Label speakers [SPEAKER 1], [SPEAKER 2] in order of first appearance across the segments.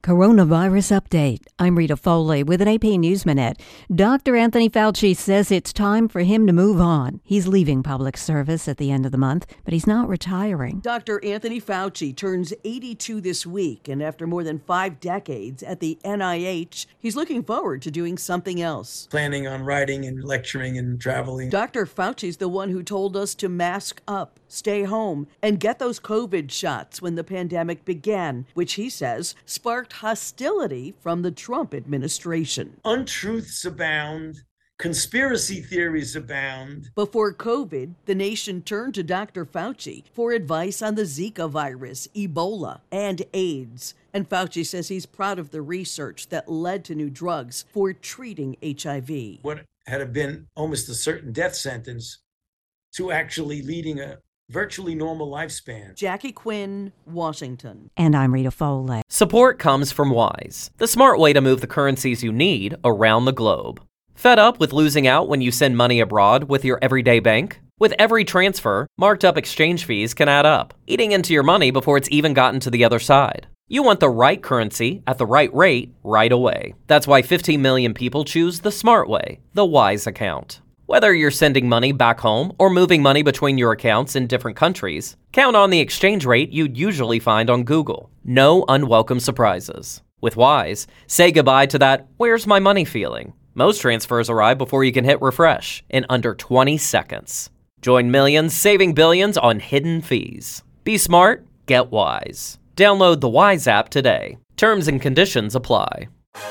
[SPEAKER 1] Coronavirus update. I'm Rita Foley with an AP News Minute. Dr. Anthony Fauci says it's time for him to move on. He's leaving public service at the end of the month, but he's not retiring.
[SPEAKER 2] Dr. Anthony Fauci turns 82 this week, and after more than 5 decades at the NIH, he's looking forward to doing something else.
[SPEAKER 3] Planning on writing and lecturing and traveling.
[SPEAKER 2] Dr. Fauci's the one who told us to mask up, stay home, and get those COVID shots when the pandemic began, which he says sparked hostility from the Trump administration.
[SPEAKER 3] Untruths abound. Conspiracy theories abound.
[SPEAKER 2] Before COVID, the nation turned to Dr. Fauci for advice on the Zika virus, Ebola, and AIDS. And Fauci says he's proud of the research that led to new drugs for treating HIV.
[SPEAKER 3] What had been almost a certain death sentence to actually leading a virtually normal lifespan.
[SPEAKER 2] Jackie Quinn, Washington.
[SPEAKER 1] And I'm Rita Foley.
[SPEAKER 4] Support comes from Wise, the smart way to move the currencies you need around the globe. Fed up with losing out when you send money abroad with your everyday bank? With every transfer, marked up exchange fees can add up, eating into your money before it's even gotten to the other side. You want the right currency at the right rate right away. That's why 15 million people choose the smart way, the Wise account. Whether you're sending money back home or moving money between your accounts in different countries, count on the exchange rate you'd usually find on Google. No unwelcome surprises. With Wise, say goodbye to that "where's my money" feeling. Most transfers arrive before you can hit refresh in under 20 seconds. Join millions saving billions on hidden fees. Be smart, get Wise. Download the Wise app today. Terms and conditions apply.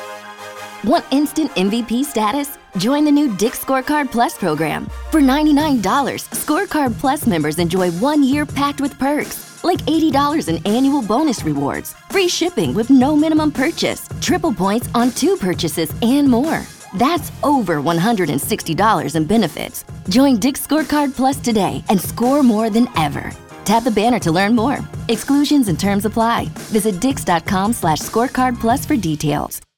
[SPEAKER 5] Want instant MVP status? Join the new Dick's Scorecard Plus program. For $99, Scorecard Plus members enjoy 1 year packed with perks, like $80 in annual bonus rewards, free shipping with no minimum purchase, triple points on 2 purchases, and more. That's over $160 in benefits. Join Dick's Scorecard Plus today and score more than ever. Tap the banner to learn more. Exclusions and terms apply. Visit dix.com/scorecard plus for details.